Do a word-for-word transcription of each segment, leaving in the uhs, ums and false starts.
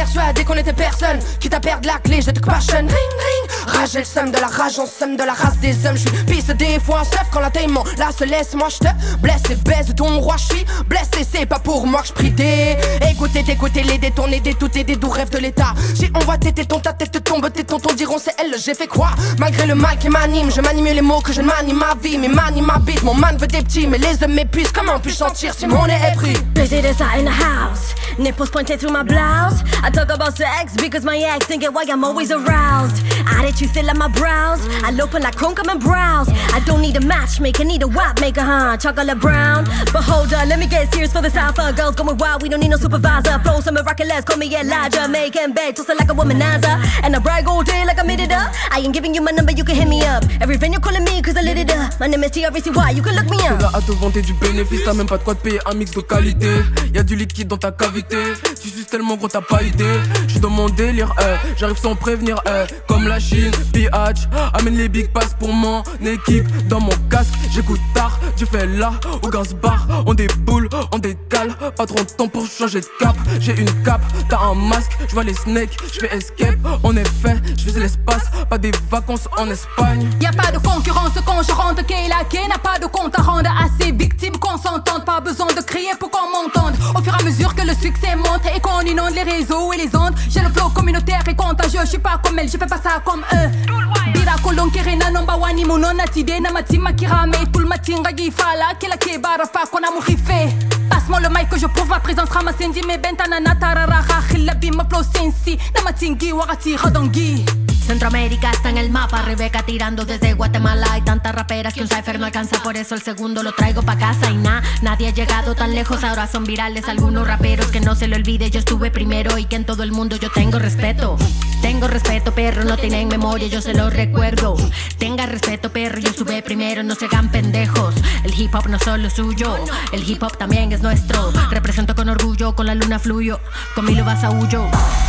persuadé qu'on était personne. Quitte à perdre la clé, je te passion. Ring ring, rage et le seum de la rage, on somme de la race des hommes. J'suis pisse des fois en seuf quand la taille m'en là se laisse. Moi j'te blesse et baise ton roi, j'suis blessé, c'est pas pour moi que j'prie des. Écoutez, t'écoutez, les détourner, des tout et des doux rêves de l'état. J'ai on va téter ton ta tête tombe, tes tontons diront c'est elle, j'ai fait quoi? Malgré le mal qui m'anime, je m'anime les mots que je m'anime ma vie, mais m'anime ma bite. Mon man veut des petits, mais les hommes m'épuisent. Comment puis-je sentir si mon nez est pris? Busy this out in the house, nipples pointed through my blouse. I talk about sex because my ex think it why I'm always aroused. Attitude still on my brows, I open like chrome come and browse. I don't need a matchmaker, need a wap maker, huh? Chocolate brown. But hold on, let me get serious for this alpha. Girls going wild, we don't need no supervisor. Flow some miraculous, call me Elijah. Making bed, tossing like a womanizer. And I brag all day like I made it up. I ain't giving you my number, you can hit me up. Every friend you're calling me cause I lit it up. My name is T R V C Y, you can look me up. T'es là à te vanter du bénéfice, t'as même pas de quoi te payer un mix de qualité. Y'a du liquide dans ta cavité, tu suces tellement gros t'as pas idée. J'suis dans mon délire, eh, j'arrive sans prévenir, eh, comme la Chine, P H. Amène les big pass pour mon équipe. Dans mon casque, j'écoute tard, tu fais là, au gaz bar. On déboule, on décale, pas trop de temps pour changer de cap. J'ai une cape, t'as un masque, j'vois les snakes, j'fais escape. En effet, j'faisais l'espace, pas des vacances en Espagne. Y'a pas de concurrence quand je rentre, Kayla Kay n'a pas de compte à rendre à ses victimes qu'on s'entende. Pas besoin de crier pour qu'on m'entende. Au fur et à mesure que le succès monte et qu'on inonde les réseaux et les ondes, j'ai le flow communautaire et contagieux. J'suis pas comme elle, je fais pas ça comme eux. Bira kolon kerena nomba wani monona tide na matima kirame tout le matin ragi fala kila ke barafa kona mouhife. Passe-moi le mic que je prouve ma présence ramasendi me bentana natarara khilabi ma flow sensi na matingi wagati radongi. Centroamérica está en el mapa, Rebeca tirando desde Guatemala. Hay tantas raperas que un cipher no alcanza, por eso el segundo lo traigo pa' casa. Y nah, nadie ha llegado tan lejos, ahora son virales algunos raperos. Que no se lo olvide, yo estuve primero y que en todo el mundo yo tengo respeto. Tengo respeto, perro, no tienen memoria, yo se lo recuerdo. Tenga respeto, perro, yo estuve primero, no se hagan pendejos. El hip hop no es solo suyo, el hip hop también es nuestro. Represento con orgullo, con la luna fluyo, con mi lo vas a huyo.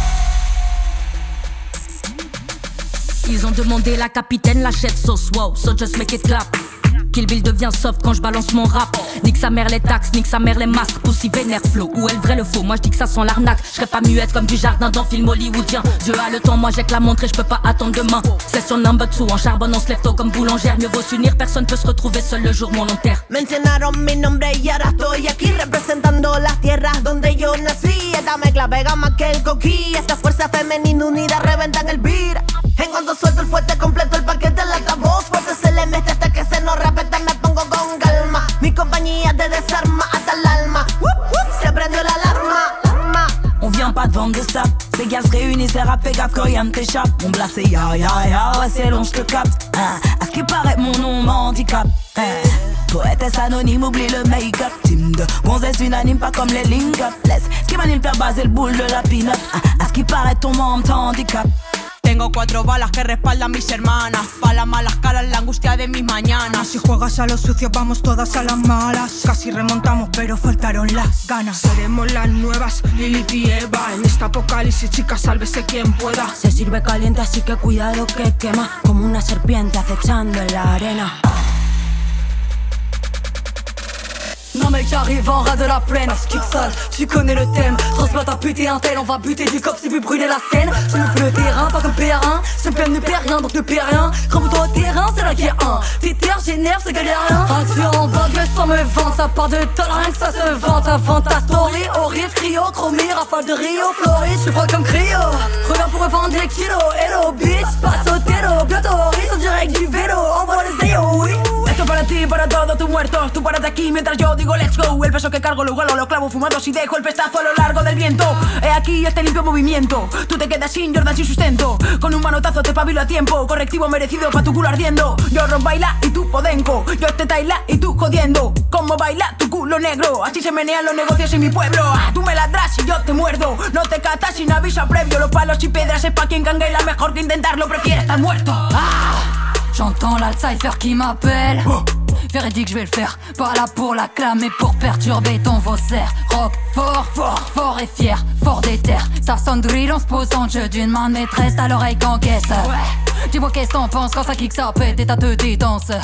Ils ont demandé la capitaine, la chef sauce, wow, so just make it clap. Kill Bill devient soft quand je balance mon rap. Nique sa mère les taxes, nique sa mère les masques. Pussy vénère flow, où est le vrai le faux? Moi je dis que ça sent l'arnaque. Je serais pas muette comme du jardin dans film hollywoodien. Dieu a le temps, moi j'ai que la montre et je peux pas attendre demain. Session number two, en charbonne on se lève tôt comme boulangère. Mieux vaut s'unir, personne peut se retrouver seul le jour mon long terme. Mencionaron mi nombre y ahora estoy aquí representando las tierras donde yo nací. Esta mezcla pega más que el coquí. Esta fuerza femenina unida reventan el beat. En cuanto suelto el fuerte completo el paquete el altavoz. Fuerte se le mete hasta que se nos repeta. Me pongo con calma. Mi compañía te desarma hasta el alma. Whoop, whoop, se prendió la alarma. On vient pas de vendre de sap. Ces gars se réunissent et rap, fais gaffe quand rien ne t'échappe. Mon blas c'est ya ya ya, ouais c'est long j'te capte. Hein, à ce qui paraît mon nom m'handicape. Hein, poétesse anonyme, oublie le make-up. Team de gonzesse unanime, pas comme les link-up. Laisse ce qui m'anime faire baser le boule de la peanut. Hein, à ce qui paraît ton membre t'handicape. Tengo cuatro balas que respaldan mis hermanas. Pa' las malas caras, la angustia de mis mañanas. Si juegas a lo sucio, vamos todas a las malas. Casi remontamos, pero faltaron las ganas. Seremos las nuevas Lilith y Eva. En esta apocalipsis, chicas, sálvese quien pueda. Se sirve caliente, así que cuidado que quema. Como una serpiente acechando en la arena. Non mec j'arrive en ras de la plaine, kick sale, tu connais le thème. Transplante à buter un tel, on va buter du cop si vous brûler la scène. Je me fais le terrain, pas comme P R un. Je me ne perds rien, donc ne perds rien. Rampe-toi au terrain, c'est là qu'il y a un. T'éterre, génère, c'est galérien. Action en vogue, sans me vendre. Ça part de tonnes, rien que ça se vante. Avant ta story, horrible, cryo, chromé, rafale de Rio, Floride, je suis froid comme cryo. Reviens pour revendre des kilos, hello bitch, passe au télo. Bientôt horizon direct du vélo, envoie les zéos, oui. Esto para ti, para todos tus muertos. Tú paras de aquí mientras yo digo let's go. El peso que cargo lo huelo, lo clavo fumados y dejo el pestazo a lo largo del viento. He aquí este limpio movimiento. Tú te quedas sin Jordan, sin sustento. Con un manotazo te pabilo a tiempo. Correctivo merecido pa' tu culo ardiendo. Yo rock baila y tú podenco. Yo este taila y tú jodiendo. Como baila tu culo negro. Así se menean los negocios en mi pueblo. Ah, tú me ladras y yo te muerdo. No te catas sin aviso previo. Los palos y piedras es pa' quien canguela. Mejor que intentarlo, prefiere estar muerto. Ah, j'entends l'Alzheimer qui m'appelle. Oh. Véridique, je vais le faire. Pas là pour l'acclamer, pour perturber ton faussaire. Rock fort, fort, fort et fier, fort déter. Ça sonne drill, on se pose en jeu d'une main de maîtresse à l'oreille qu'encaisse. Ouais. Dis-moi qu'est-ce t'en penses quand ça kick, ça pète et t'as te détence.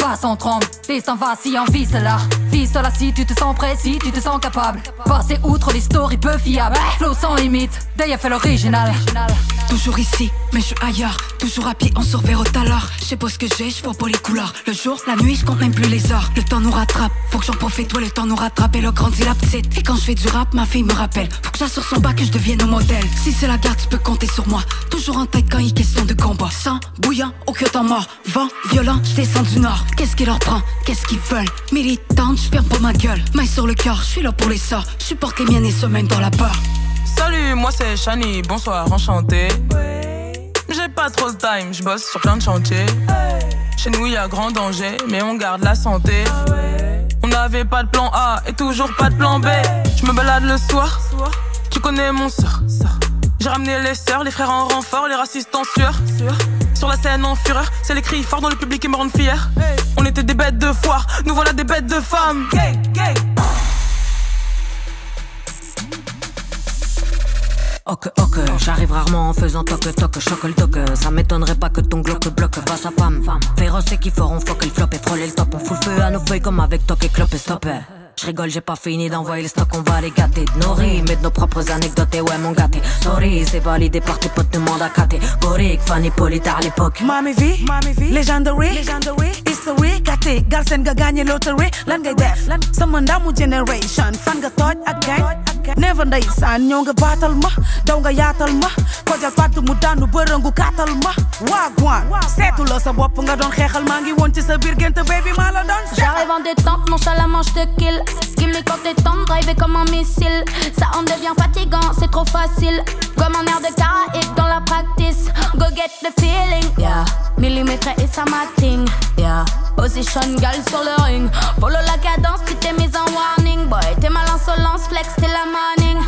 passe en tremble, destin vacillant, vis là. Vis là si tu te sens précis, tu te sens capable. Passer outre les stories peu fiables. Flow sans limite, D F L original. Toujours ici, mais je suis ailleurs. Toujours à pied, on surveille au talent. Je sais pas ce que j'ai, je vois pas les couleurs. Le jour, la nuit, je compte même plus les heures. Le temps nous rattrape, faut que j'en profite, ouais, le temps nous rattrape. Elle a grandi la petite. Et quand je fais du rap, ma fille me rappelle. Faut que j'assure son bas, que je devienne un modèle. Si c'est la garde, tu peux compter sur moi. Toujours en tête quand il est question de combat. Sang bouillant, aucun temps mort. Vent violent, je descends du nord. Qu'est-ce qui leur prend, qu'est-ce qu'ils veulent? Militante, je ferme pas ma gueule. Main sur le cœur, je suis là pour les sorts. Je supporte les miennes et se mène dans la peur. Salut, moi c'est Shani, bonsoir, enchanté. J'ai pas trop de time, je bosse sur plein de chantiers. Chez nous y'a grand danger, mais on garde la santé. On n'avait pas de plan A et toujours pas de plan B. Je me balade le soir, tu connais mon sort. J'ai ramené les sœurs, les frères en renfort, les racistes en sueur. Sur la scène en fureur, c'est les cris forts dans le public qui me rendent fier. On était des bêtes de foire, nous voilà des bêtes de femmes. Ok, ok, j'arrive rarement en faisant toc toc, choc le toc. Ça m'étonnerait pas que ton glock bloque pas sa femme. Féroce et qui feront fuck et le flop et frôler le top. On fout le feu à nos feuilles comme avec toc et clope et stop. Je rigole, j'ai pas fini d'envoyer les stocks, on va les gâter. De nos rimes et de nos propres anecdotes, et ouais mon gâté. Sorry, c'est validé par tes potes, demande à Katé. Boric, Fanny Polita à l'époque. Mami V, Mami V, Legendary, Legendary, History, Katé, Galsen ga gagné lottery, lan ngay def, sama ndamu generation, fan nga toj ak gang. Never ndeysaan, ñoo nga baatal ma, daw nga yaatal ma, kojal pàtt mu daanu bërëngu kaatal ma. Wagwan, seetu la sa bopp nga doon xeexal, maa ngi woon ci sa biir gént, baby maa la doon seet. J'arrive en détente, nonchalamment je te kill. Give me quand t'es temps, driver comme un missile. Ça en devient fatigant, c'est trop facile. Comme un air de Caraïbes dans la practice. Go get the feeling, yeah. Millimètre et ça m'acting, yeah. Position gal sur le ring. Follow la cadence, tu t'es mise en warning. Boy, t'es mal insolence, flex, t'es la morning.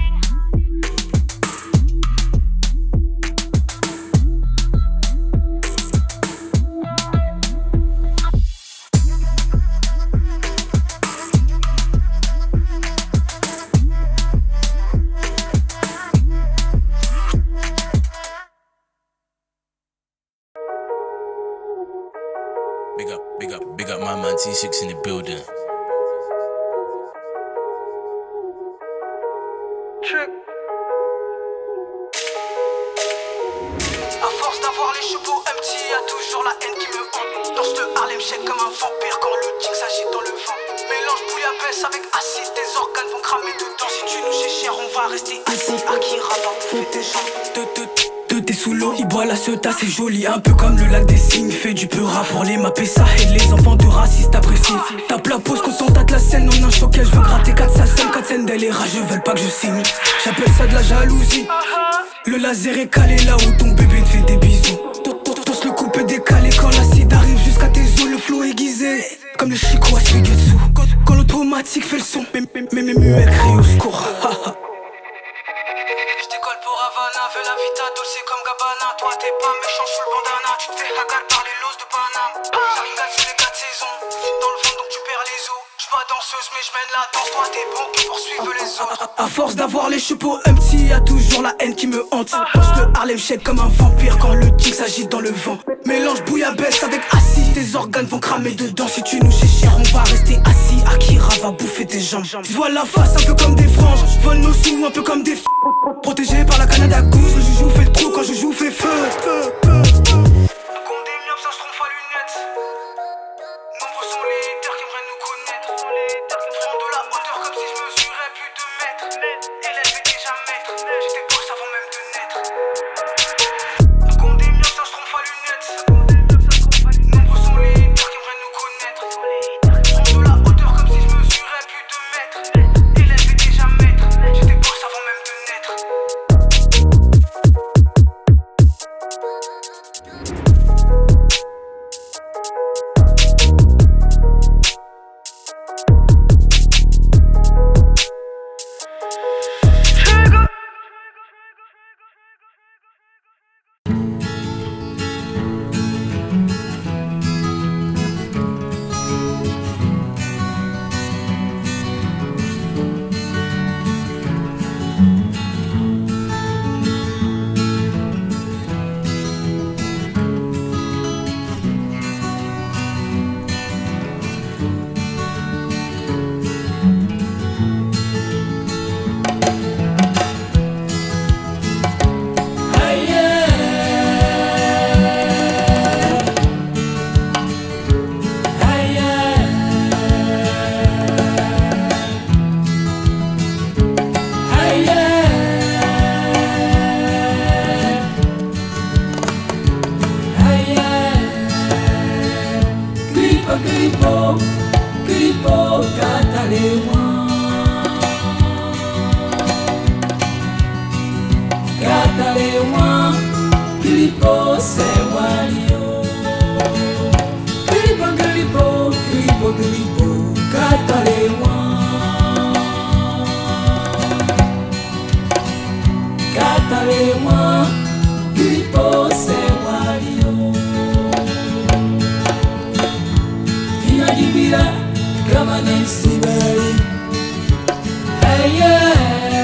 Big up, big up, big up my man T six in the building. Trick. À force d'avoir les chevaux empty, y'a toujours la haine qui me hante. Dans ce Harlem Shake comme un vampire quand le tic s'agite dans le vent. Mélange bouillabaisse avec acide, tes organes vont cramer dedans. Si tu nous cher, on va rester assis. Akira va bouffer tes jambes. De t'es sous l'eau, il boit la sota, c'est joli. Un peu comme le lac des signes, fait du peura pour les mapper ça. Et les enfants de racistes apprécient. Tape la pause quand on tâte la scène, on a un choquet. Je veux gratter quatre sassins, quatre scènes des rats, je veulent pas que je signe. J'appelle ça de la jalousie. Le laser est calé là où ton bébé te fait des bisous. Tous le coupe est décalé quand l'acide arrive jusqu'à tes os. Le flow aiguisé, comme le Chico à Suigetsu. Quand l'automatique fait le son, même mes muets crient au secours. J'décolle pour Havana, fais la vita, dolce comme Gabbana. Toi t'es pas méchant sous le bandana, tu te fais hagar par les los de Paname. J'arrive là sur les quatre saisons, dans le vent donc tu perds les os. J'suis pas danseuse mais j'mène la danse, toi t'es bon qui poursuivent les autres. À force d'avoir les chevaux empty, y'a toujours la haine qui me hante. Pense le Harlem Shake comme un vampire quand le tic s'agite dans le vent. Mélange bouillabaisse avec acide, tes organes vont cramer dedans. Si tu nous cher, on va rester assis. Akira va bouffer tes jambes. Tu vois la face un peu comme des franges, vole nos sous un peu comme des f***. Protégé par la Canada Goose, le joujou fait le trou quand joujou fait feu. feu, feu. Condé miam, ça se trompe à lunettes. Nombreux sont les haters qui aimeraient nous connaître. Front de la hauteur comme si je mesurais plus de mètres. Élève et déjà maître, j'étais boss avant même de naître. Condé miam, ça se trompe à lunettes. Nombreux sont les haters qui aimeraient nous connaître. Front de la hauteur comme si je mesurais plus de mètres. Élève et déjà maître, j'étais boss avant même de naître. Katalewa, Katalewa, Kilipo sewalio, Kilipo Kilipo Kilipo Kilipo, Katalewa, Katalewa, Kilipo sewalio, Inajibira kama nesibeli, hey yeah.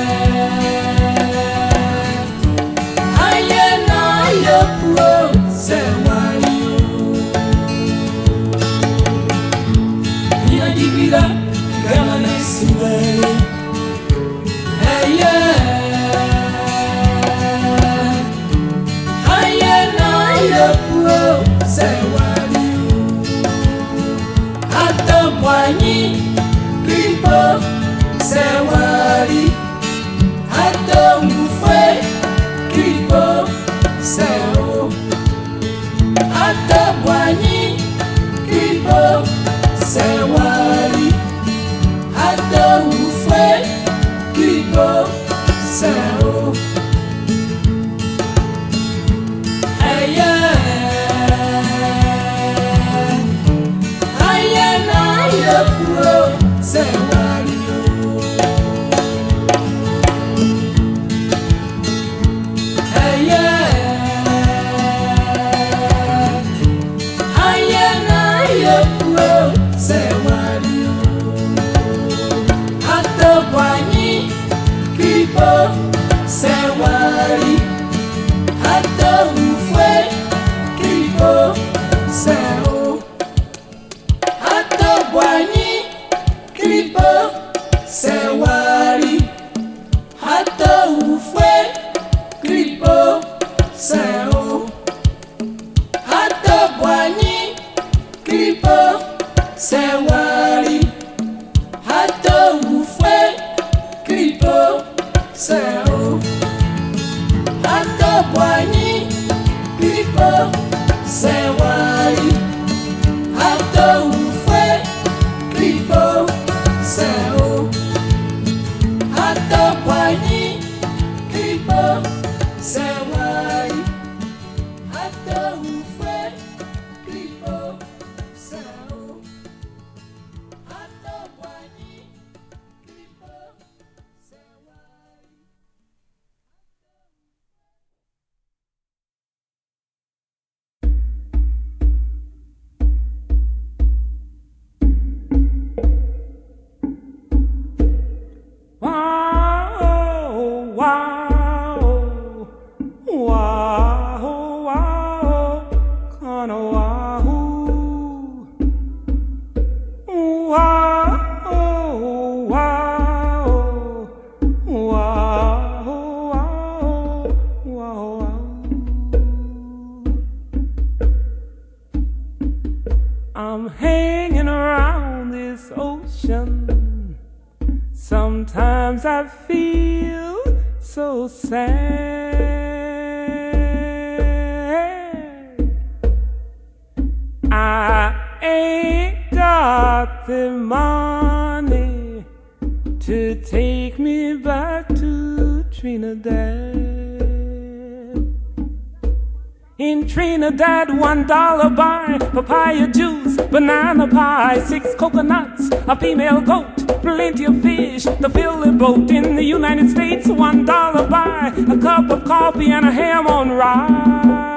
Sewali, hata mufwe kripo seo, hata bwanyi kripo sewali, hata mufwe kripo seo. Aya, aya na yo sewali. Sewali, hata ufwe kripo seo, hata bwanyi kripo sewali, hata ufwe kripo seo, hata bwanyi kripo sewali, hata ufwe kripo seo. Hata bwanyi kripo sewali, hata ufwe kripo seo, hata bwanyi kripo sewali, hata ufwe kripo seo, hata bwanyi kripo sewali. I'm hanging around this ocean. Sometimes I feel so sad. I ain't got the money to take me back to Trinidad. In Trinidad, one dollar buy papaya juice, banana pie, six coconuts, a female goat, plenty of fish to fill the boat. In the United States, one dollar buy a cup of coffee and a ham on rye.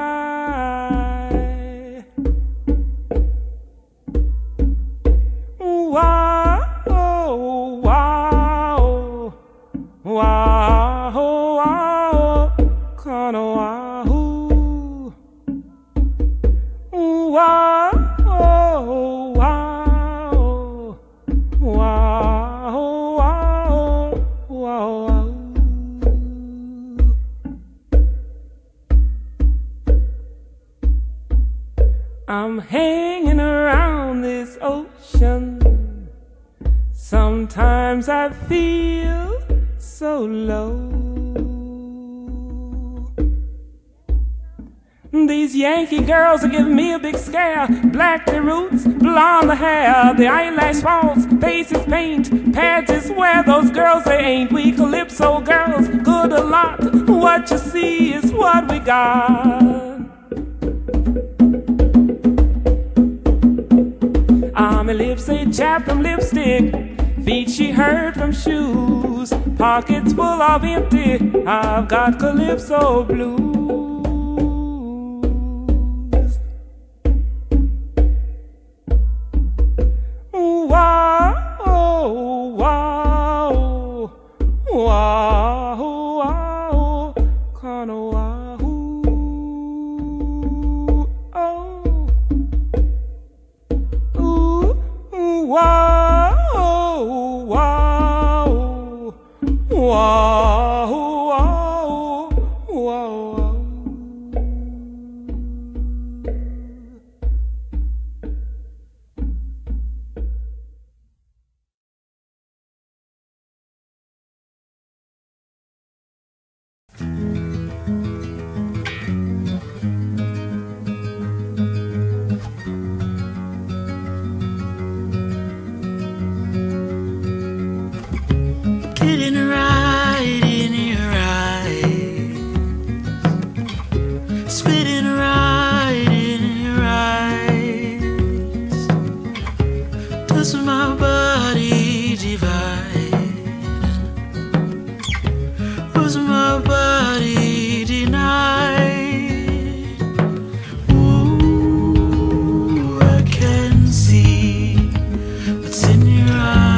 Wow, wow, wow, wow, kinda wow. Wow, wow, wow, wow, wow. I'm hanging around this ocean. Sometimes I feel so low. These Yankee girls are giving me a big scare. Black the roots, blonde the hair. The eyelash falls, face is paint, pads is where those girls they ain't. We calypso girls, good a lot. What you see is what we got. Ah, my lips say chapped from lipstick, feet she heard from shoes, pockets full of empty. I've got calypso blues. Wow, wow, wow, wow, kinda wow, oh, ooh, wow, wow, wow, wow, wow. Getting right in your eyes, spitting right in your eyes. Does my body divide? Was my body denied? Ooh, I can see what's in your eyes.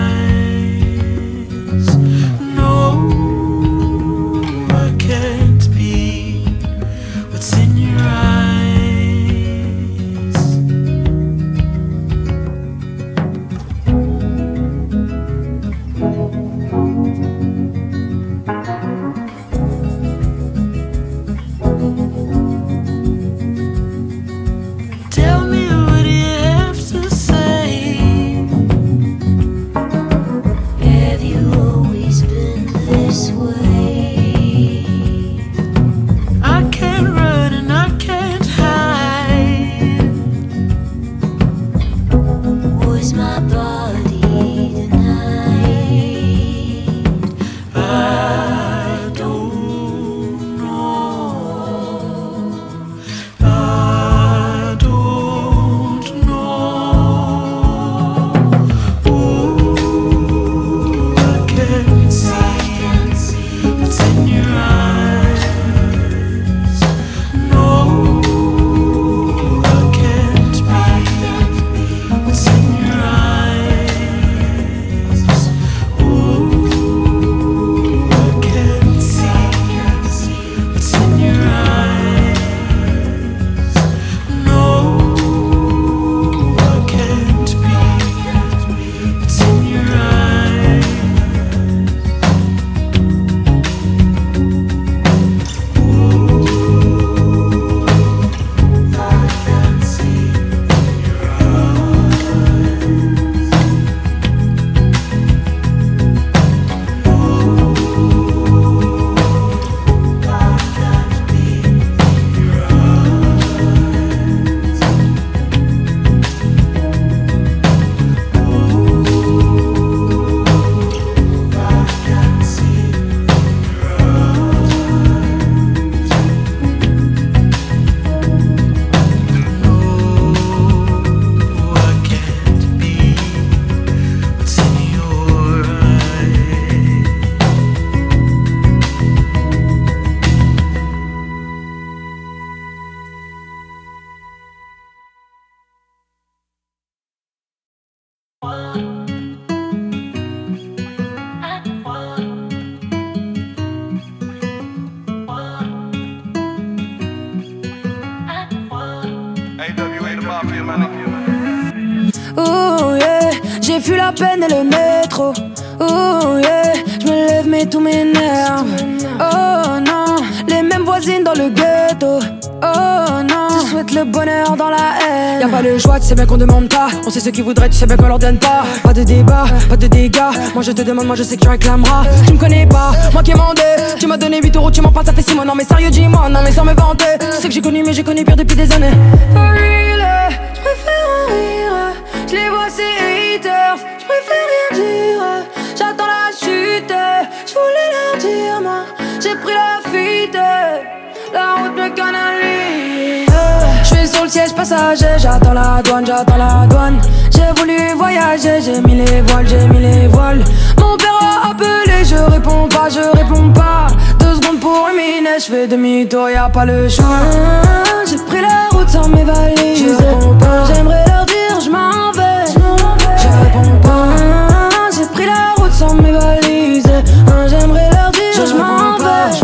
Oh yeah, j'ai fui la peine et le métro. Oh yeah, je me lève mais tout m'énerve. Oh non, les mêmes voisines dans le ghetto. Oh non, souhaite le bonheur dans la haine. Y'a pas le choix, tu sais bien qu'on demande pas. On sait ce qu'ils voudraient, tu sais bien qu'on leur donne pas. Pas de débat, pas de dégâts. Moi je te demande, moi je sais que tu réclameras. Tu me connais pas, moi qui ai mandé. Tu m'as donné huit euros, tu m'en parles, ça fait six mois. Non mais sérieux, dis-moi, non mais sans me vanter. Tu sais que j'ai connu, mais j'ai connu pire depuis des années. For real, je préfère en rire. Je les vois ces haters, je préfère rien dire. J'attends la chute, je voulais leur dire moi. J'ai pris la fuite, la route me canalise. Je suis sur le siège passager, j'attends la douane, j'attends la douane. J'ai voulu voyager, j'ai mis les voiles, j'ai mis les voiles. Mon père a appelé, je réponds pas, je réponds pas. Deux secondes pour ruminer, je fais demi-tour, y'a pas le choix. J'ai pris la route sans mes valises, je réponds pas. J'aimerais leur dire, je m'en vais, je réponds pas. J'ai pris la route sans mes valises, j'aimerais leur dire, je m'en vais.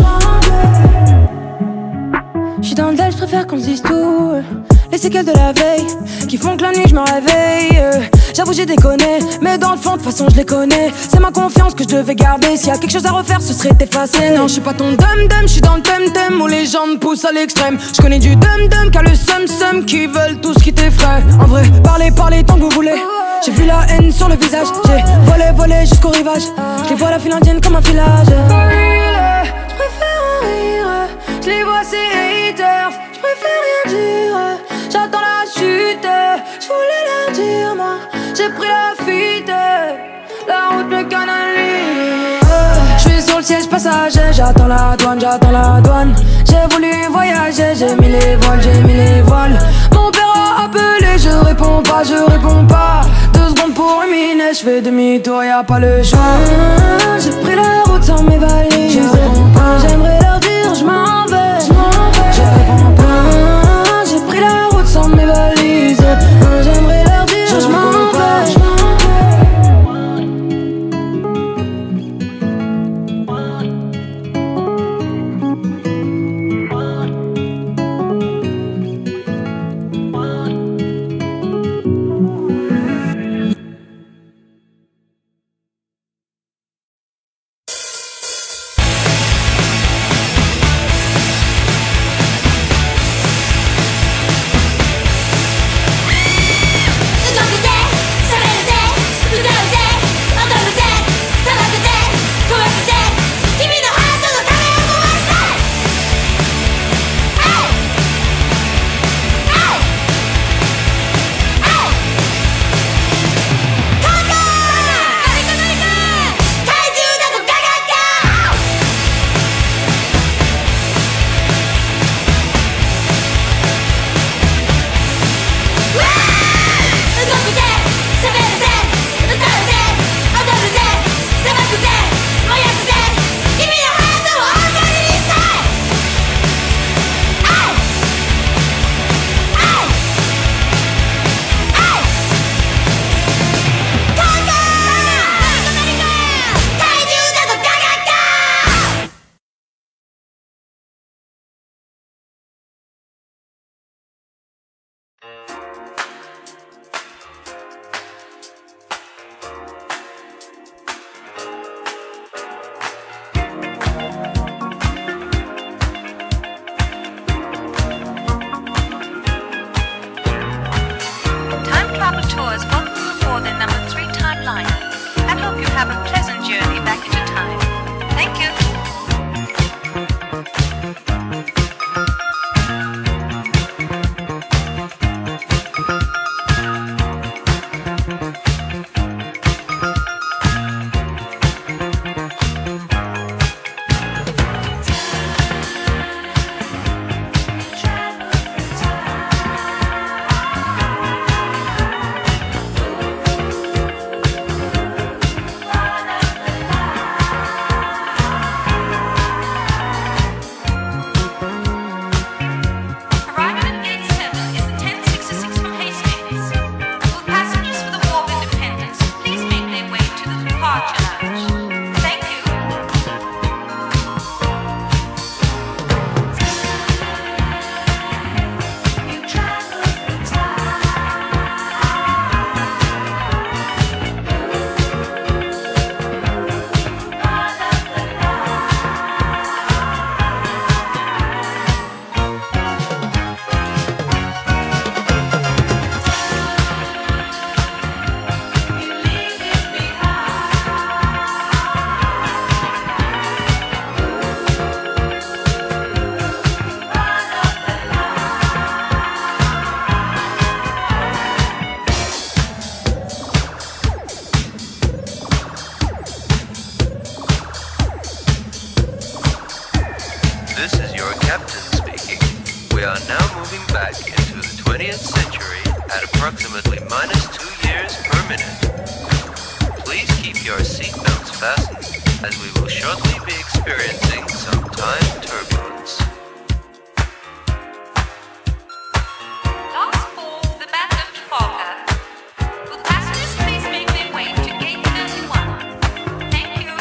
J'suis dans le Delta, j'préfère qu'on se dise tout. Les séquelles de la veille qui font que la nuit je me réveille. J'avoue j'ai déconné, mais dans le fond de façon je les connais. C'est ma confiance que je devais garder. S'il y a quelque chose à refaire ce serait effacer. Non je suis pas ton dum-dum, je suis dans le thème-thème où les gens me poussent à l'extrême. Je connais du dum-dum car le sum-sum qui veulent tout ce qui t'effraie. En vrai, parlez, parlez tant que vous voulez. J'ai vu la haine sur le visage. J'ai volé, volé jusqu'au rivage. Je les vois la file indienne comme un filage. For real, je préfère en rire. Je les vois ces haters, je préfère rien dire. J'attends la chute, je voulais leur dire moi. J'ai pris la fuite, la route me canalise. Je suis sur le siège passager, j'attends la douane, j'attends la douane. J'ai voulu voyager, j'ai mis les voiles, j'ai mis les voiles. Mon père a appelé, je réponds pas, je réponds pas. Deux secondes pour ruminer, je fais demi-tour, y'a pas le choix. J'ai pris la route sans mes valises, je réponds pas. J'aimerais leur dire, je m'en vais, je réponds pas. J'ai pris la route sans mes valises, j'aimerais leur dire, je m'en vais. captain speaking. We are now moving back into the twentieth century at approximately minus two years per minute. Please keep your seatbelts fastened, as we will shortly be experiencing some time turbulence. Last call for the Battle to Falka. Would passengers please make their way to gate thirty-one? Thank you.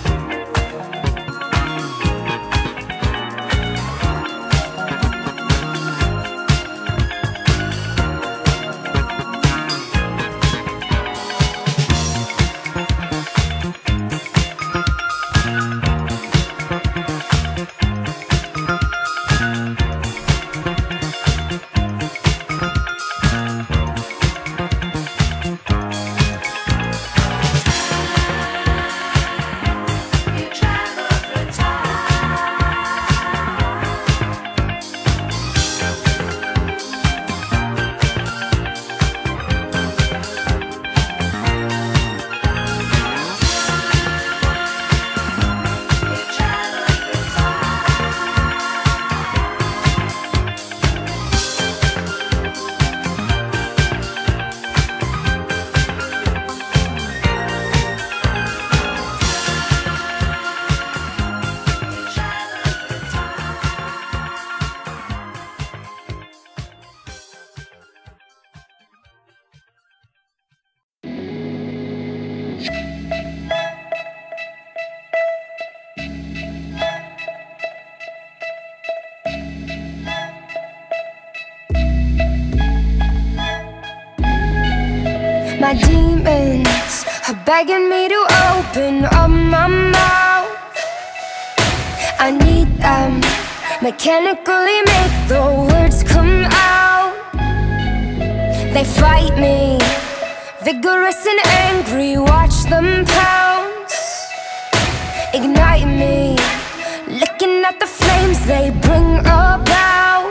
My demons are begging me to open up my mouth. I need them, mechanically make the words come out. They fight me, vigorous and angry, watch them pounce. Ignite me, looking at the flames they bring about.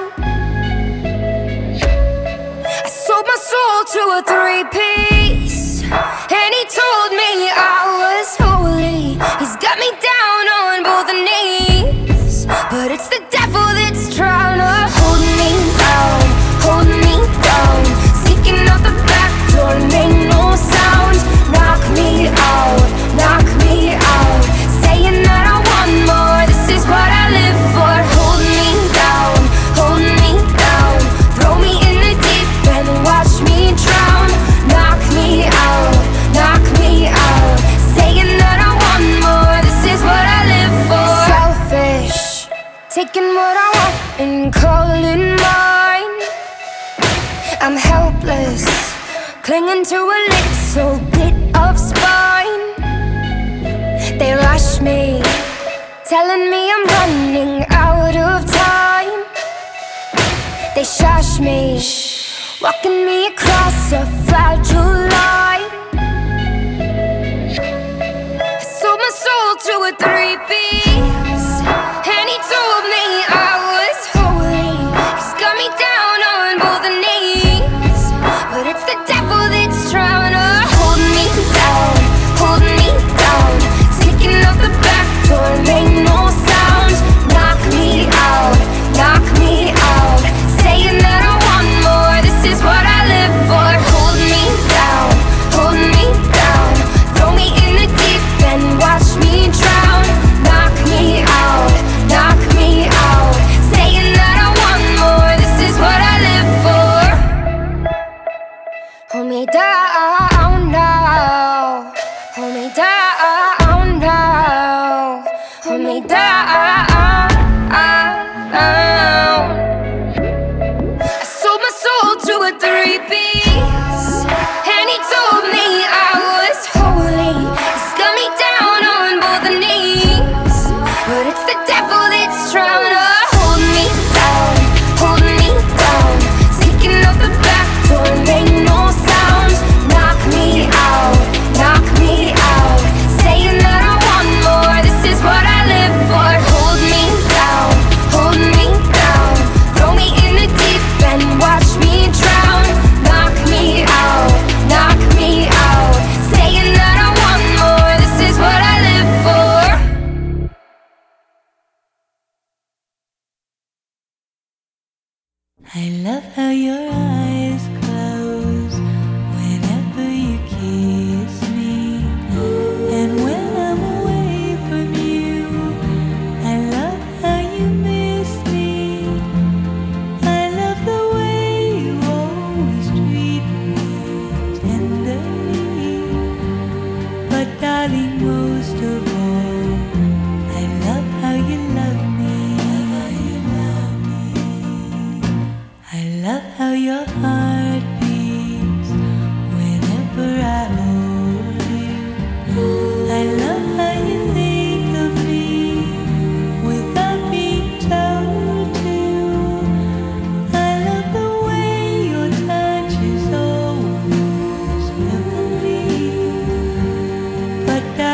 I sold my soul to a three-piece, and he told me I was holy. He's got me down on both knees, but it's the devil that's trying to hold me down, hold me down. Seeking out the back door, make no sound. Knock me out, knock me out. Saying that I want more, this is what I live for. Hold me down, hold me down. Throw me in the deep end, watch me drown. Knock me out, knock me out. Saying that I want more, this is what I live for. Selfish, taking what I want and calling mine. I'm helpless, clinging to a little bit of spine. They rush me, telling me I'm running out of time. They shush me, walking me across a fragile line. I sold my soul to a three-piece, and he told me I was holy. He's got me down on both knees, but it's the devil that's trying to hold me down, hold me down. Taking out the back door, make no sound. Knock me out, knock me out. Saying that I want more, this is what I live for. Hold me down, hold me down. Throw me in the deep end, watch me drown. Knock me out, knock me out. Saying that I want more, this is what I live for. Hold me down now, hold me down now, hold me down. I sold my soul to a three-piece, and he told me I was holy. He's got me down on both knees, but it's the devil that's trying to hold me down, hold me down. Seeking out the back door, make no sound. Knock me out, knock me out. Saying that I want more, this is what I live for.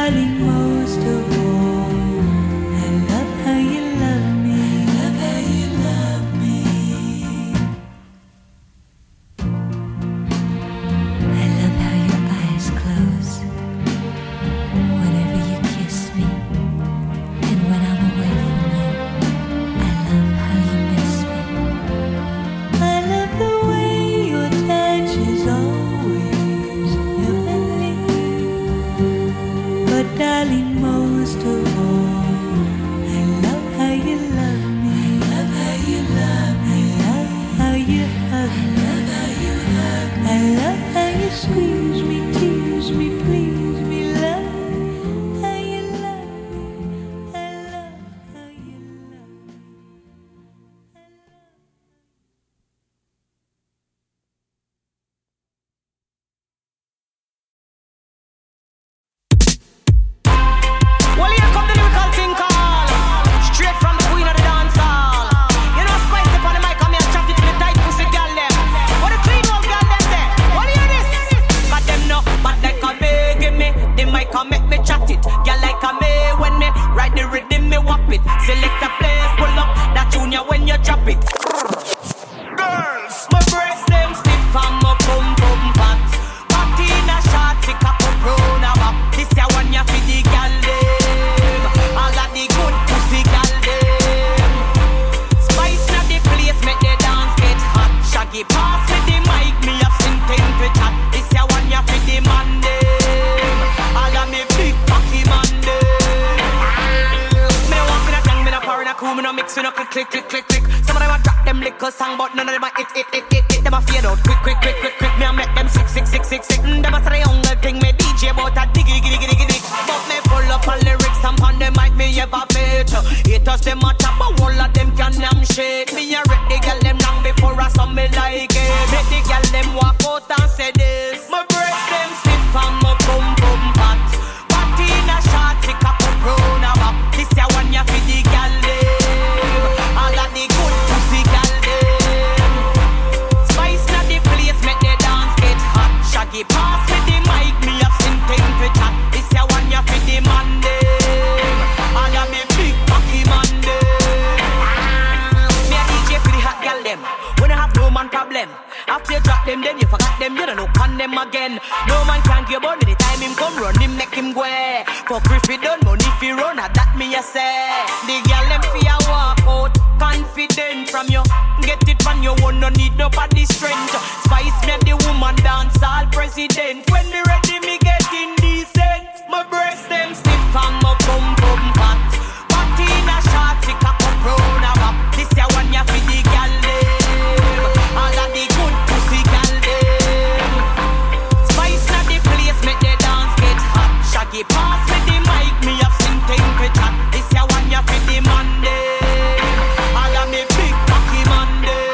darling, most of all, I love how you love me. I love how you love me. I love how your eyes close whenever you kiss me, and when I'm away from you, I love how you miss me. I love the way your touch is always heavenly. But darling, most of all, I love how you love me. I love how you love me. I love how you hug me. I love how you hug me. I love how you squeeze me, tease me, please me, love how you love me. I love how you love me. Well, here come the lyrical thing call. Straight from the queen of the dance hall. You know, spice up on the mic, come here and chat it to the tight pussy gal them. What the clean old gal them there? What hear this? Got them no, but like a me, give me the mic and make me chat it. Gal like a me, when me ride the rhythm, me whop it. Select a place, pull up that junior when you drop it. Girls, my breast them stiff and my bum bum fat. Party in a shot, pick up a brown a bop. This ya one ya fi the gal dem. All of the good pussy gal dem. Spice na the place, make the dance get hot. Shaggy pass me the mic, me have something to chat. This ya one ya fi the man dem. All of me big cocky man dem. Me no walk in a gang, me no pour in a cool, me no mix, me no click click click click click. Some of them a drop them liquor song, but none of them a hit hit hit hit hit. Them a fade out quick quick quick quick quick. Me a make them sick sick sick sick sick. Mm, them a say the younger thing, me D J about a diggy diggy diggy diggy diggy. But me full up on lyrics and on the mic me ever feature. Haters them a chop, but all of them can damn shake. Me a rip the girl them long before I saw me like it. Make the girl them walk out and say this. My breast them stiff and my bum bum fat. Party in a shot, pick up a brown a bop. This ya one ya fi the girl dem. All of the good pussy gal dem. Spice na the place, make the dance get hot. Shaggy pass me the mic, me have something to chat. This ya one ya fi the man dem. All of me big cocky man dem. Me a D J for the hot gal dem. When I have no man problem. After you drop them, then you forgot them, you don't look on them again. No man can give on anytime him come run him, make him go. Fuck if he done money if he run, that me a say. The girl them fear walk out, confident from you. Get it from your own, no need nobody strength. Spice me the woman dance all president. When me ready, me get indecent. My breast them stiff and my bum bum fat. Party in a shot, pick up a brown a bop. This ya one ya fi the girl dem. All of the good pussy gal dem. Spice na the place, make the dance get hot. Shaggy pass me the mic, me have something to chat. This ya one ya fi the man dem. All of me big cocky man dem.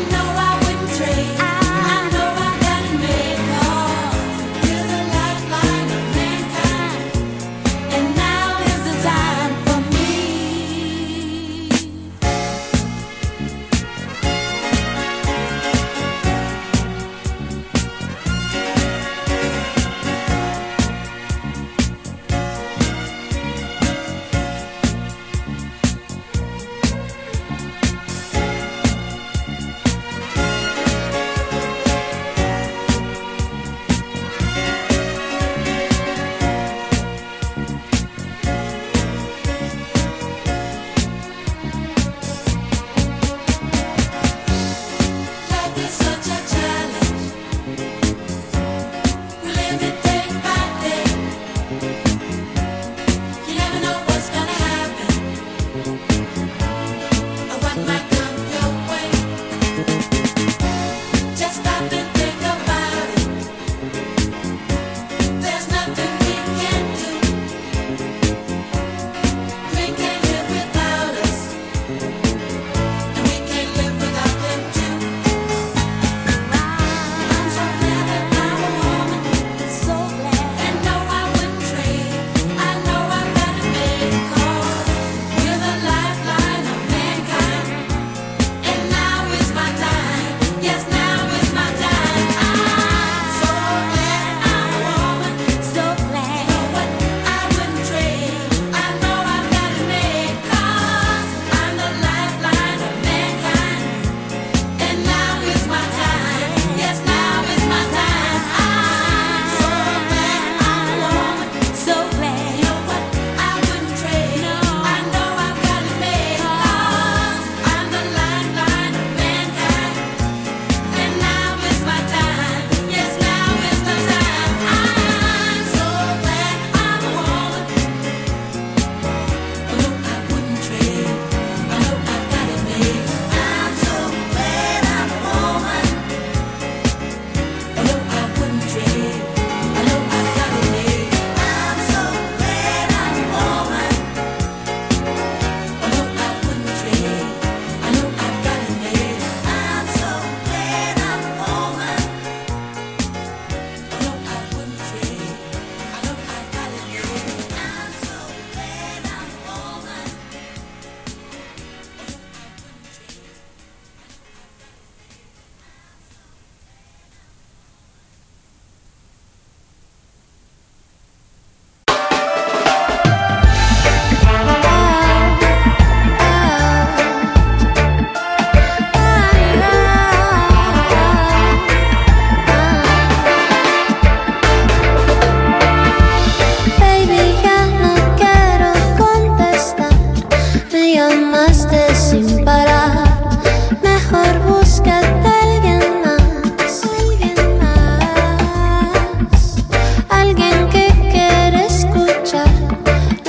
Trade. I know I gotta make all. You're the lifeline.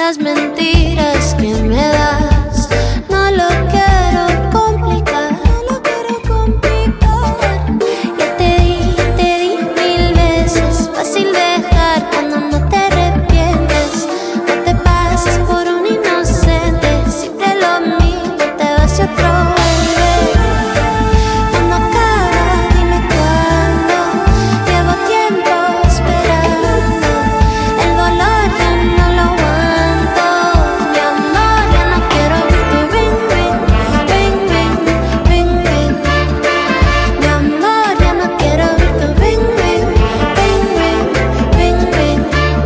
las mentiras que me das. No lo quiero complicar, no lo quiero complicar. Ya te di, te di mil veces, fácil dejar cuando no te arrepientes. No te pases por un inocente, si te lo miro te vas y otro vuelve. Cuando acaba, dime cuándo, llevo tiempo esperando. El dolor ya no lo aguanto, mi amor, ya no quiero ver tu ring, ring, ring, ring, ring, ring. Mi amor, ya no quiero ver tu ring, ring, ring, ring, ring, ring.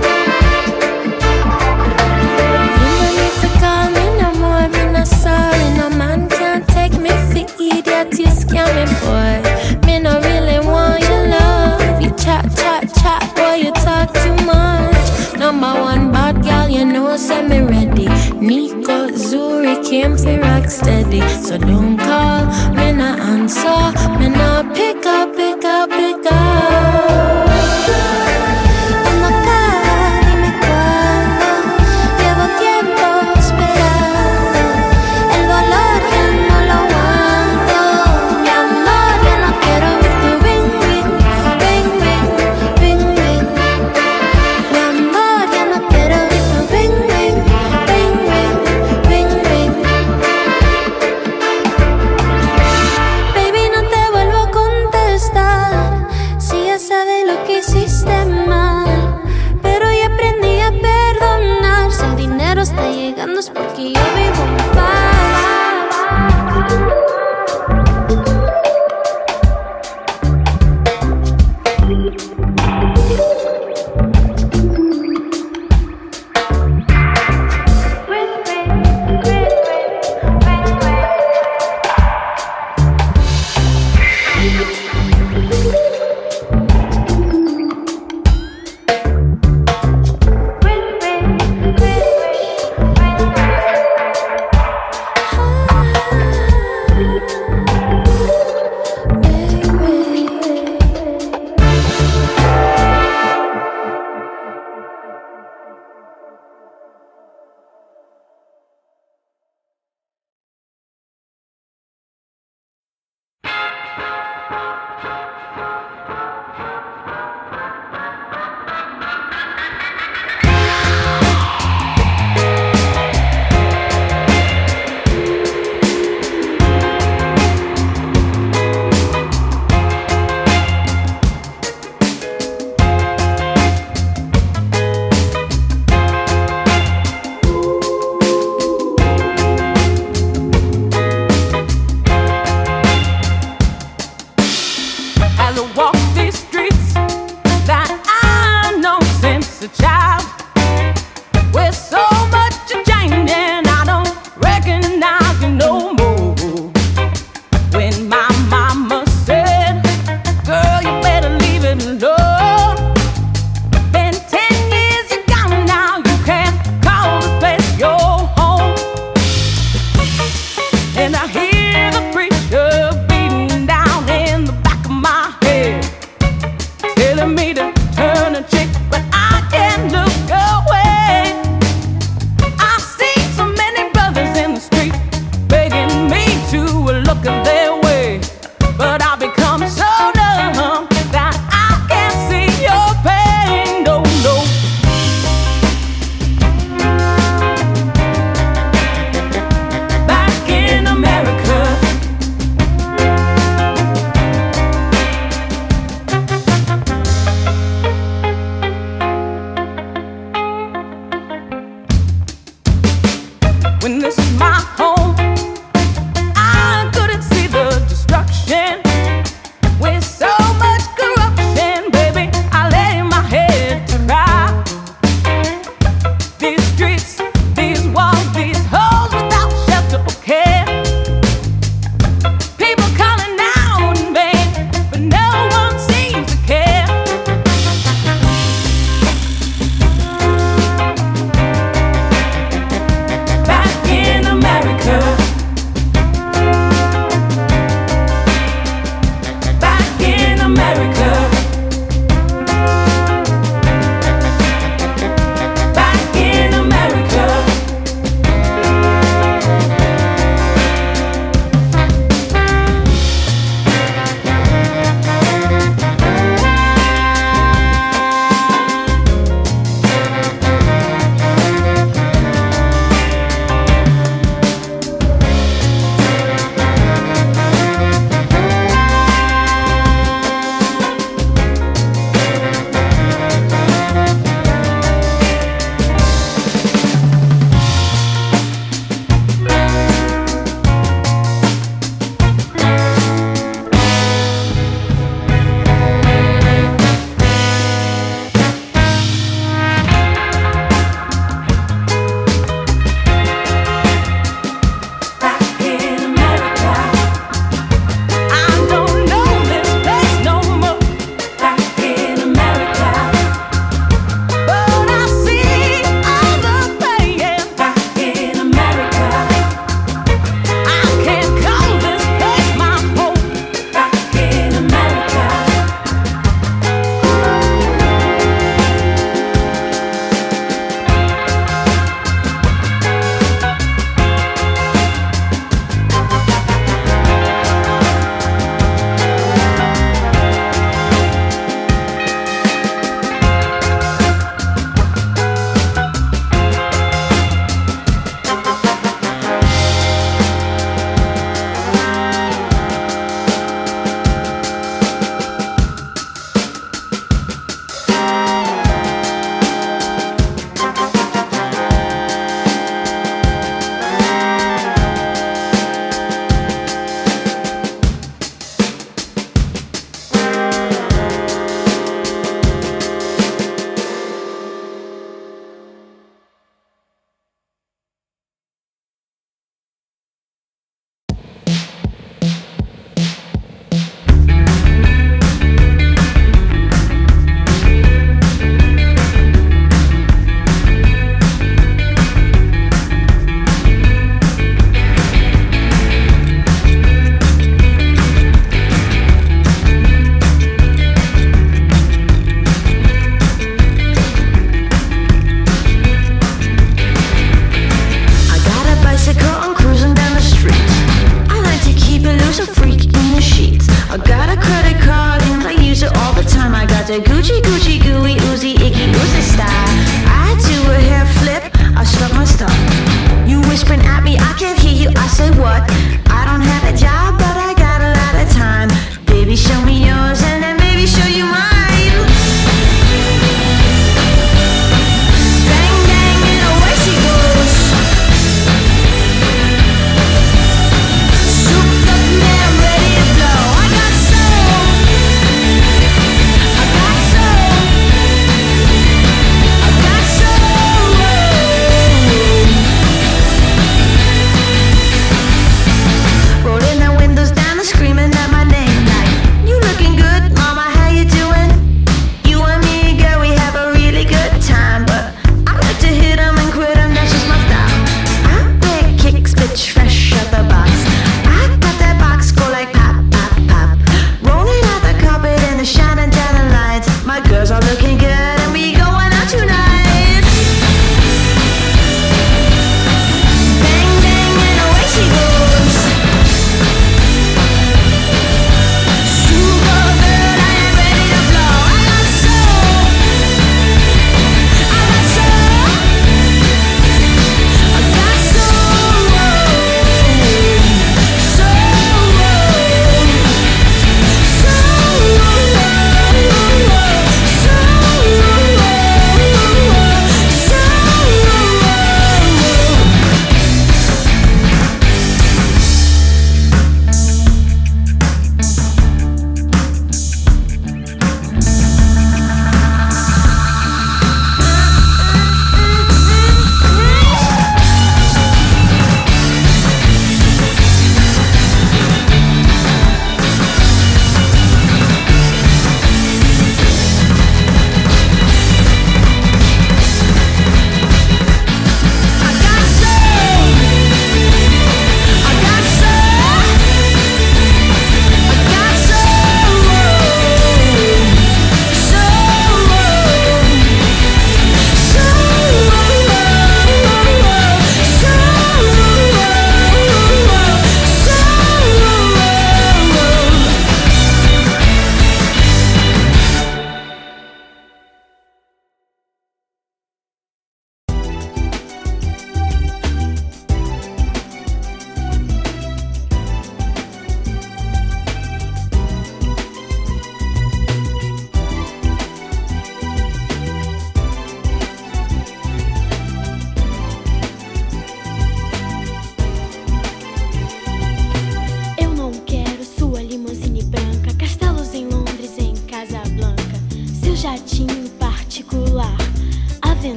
You call me no more, me not sorry. No man can't take me for idiot, you scamming boy. Me no really want your love. You chat, chat, chat, boy, you talk too much. Number one bad girl, you know, send me ready. Nico, Zuri, came for rock steady. So don't call, me not answer. Me not pick up, pick up, pick up. Cuando acaba, dime cuándo, llevo tiempo esperando. El dolor ya no lo aguanto, mi amor, ya no quiero ver tu ring, ring, ring, ring, ring, ring. Mi amor, ya no quiero ver tu ring, ring, ring, ring, ring, ring. Baby, no te vuelvo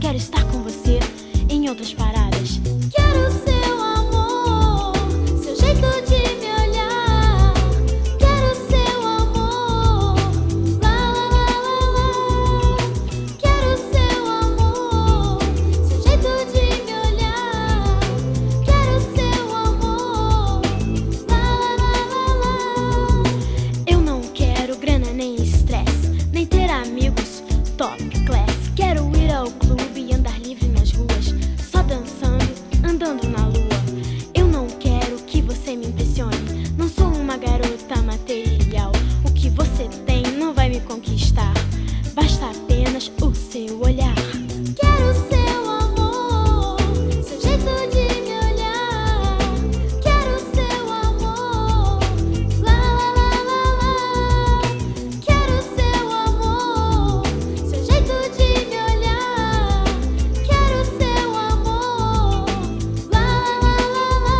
quero estar com você em outras paradas. Quero seu amor, seu jeito de me olhar. Quero seu amor, lá, lá, lá, lá, lá. Quero seu amor, seu jeito de me olhar. Quero seu amor, lá, lá, lá, lá. Eu não quero grana nem estresse, nem ter amigos top class. Quero ir ao clube e andar livre nas ruas, só dançando, andando na lua. Eu não quero que você me impressione, não sou uma garota material. O que você tem não vai me conquistar, basta apenas o seu olhar. Quero seu amor, seu jeito de me olhar. Quero seu amor, lá, lá, lá, lá, lá. Quero seu amor, seu jeito de me olhar. Quero seu amor, lá, lá, lá, lá.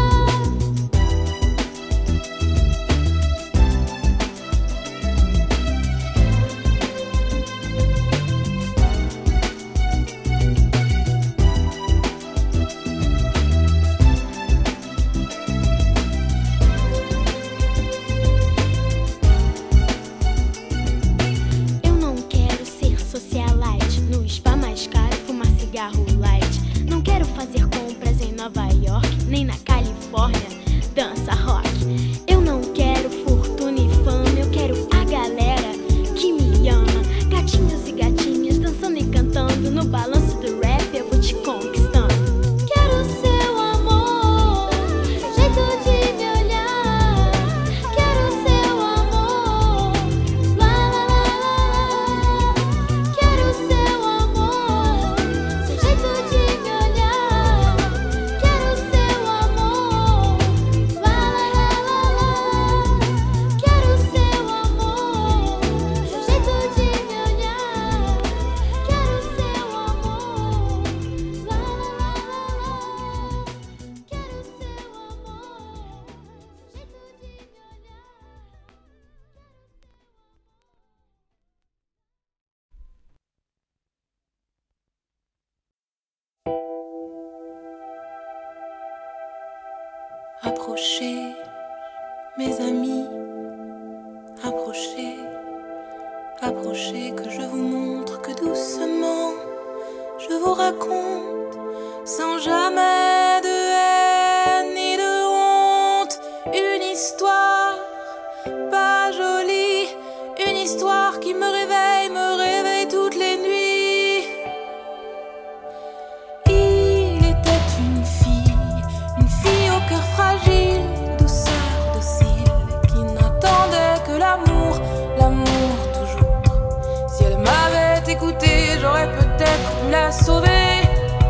Eu não quero ser socialite, no spa mais caro fumar cigarro light. Não quero fazer compras em Nova York, nem na Califórnia, dança rock. Eu não quero fortuna e fama, eu quero a galera que me ama. Gatinhos e gatinhas dançando e cantando, no balanço do rap eu vou te conquistando. Quero seu amor, seu jeito de me olhar. Quero seu amor, lá, lá, lá, lá, lá. Quero seu amor, seu jeito de me olhar. Quero seu amor, lá, lá, lá, lá, lá. Quero seu amor, seu jeito de me olhar. Quero seu amor, lá, lá, lá, lá, lá. Quero seu Approchez, mes amis, approchez, approchez, que je vous montre que doucement je vous raconte, sans jamais de haine ni de honte, une histoire pas jolie, une histoire qui me réveille, me réveille toutes les nuits. Il était une fille, une fille au cœur fragile, douceur docile, qui n'attendait que l'amour, l'amour toujours. Si elle m'avait écouté, j'aurais peut-être pu la sauver.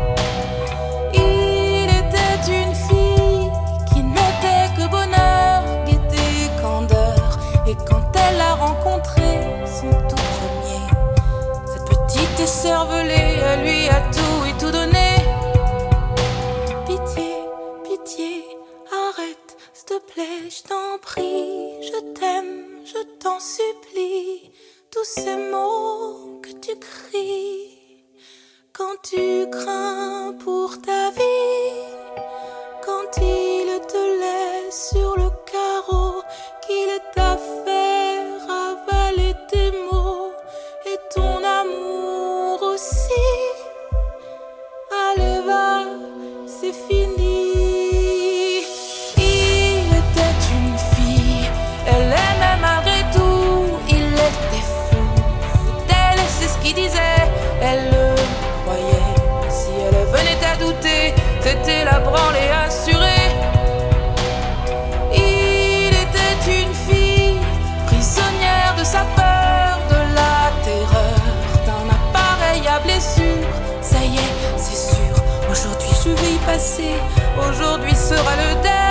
Il était une fille qui n'était que bonheur, gaieté, candeur. Et quand elle l'a rencontré, son tout premier, cette petite écervelée, elle lui a tout et tout donné. Pitié, pitié, arrête, s'il te plaît, je t'en prie. Je t'aime, je t'en supplie. Tous ces mots que tu cries quand tu crains pour ta vie, quand il te laisse sur le carreau, qu'il t'a fait ravaler tes mots et ton amour aussi. Allez, va, c'est fini. Il était une fille, elle aimait malgré tout, il était fou d'elle et c'est ce qu'il disait. Elle le croyait, si elle venait à douter, c'était la branlée assurée. Il était une fille, prisonnière de sa peur, de la terreur, d'un appareil à blessure. Ça y est, c'est sûr, aujourd'hui je vais y passer, aujourd'hui sera le dernier.